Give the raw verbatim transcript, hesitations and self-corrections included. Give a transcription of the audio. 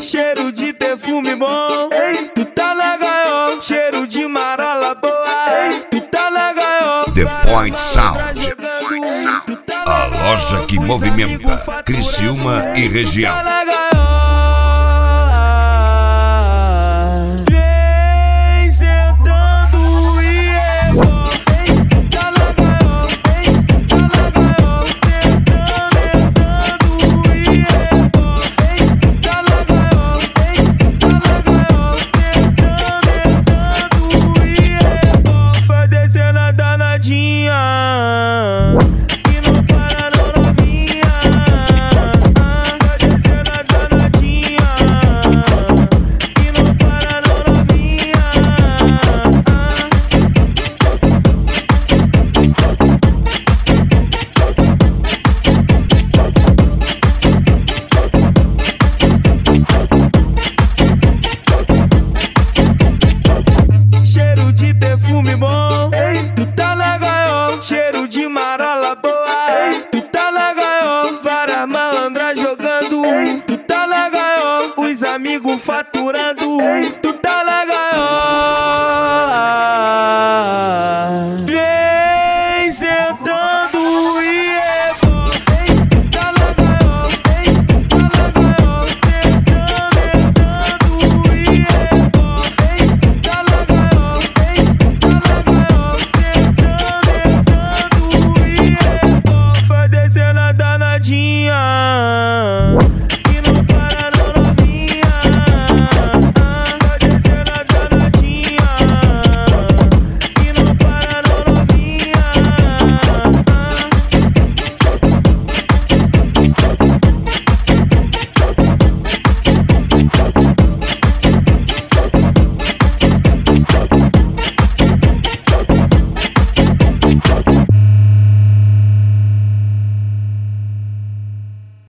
cheiro de perfume bom. Ei, tu tá na gaiola, cheiro de marola boa. Ei, tu tá na gaiola. The Point Sound, The Point Sound, a loja que movimenta Criciúma e região. Cheiro de perfume bom. Ei, tu tá na gaiola, cheiro de marola boa. Ei, tu tá na gaiola, várias malandras jogando. Ei, tu tá na gaiola, os amigos faturando. Ei, tu tá na gaiola. Vem sentar.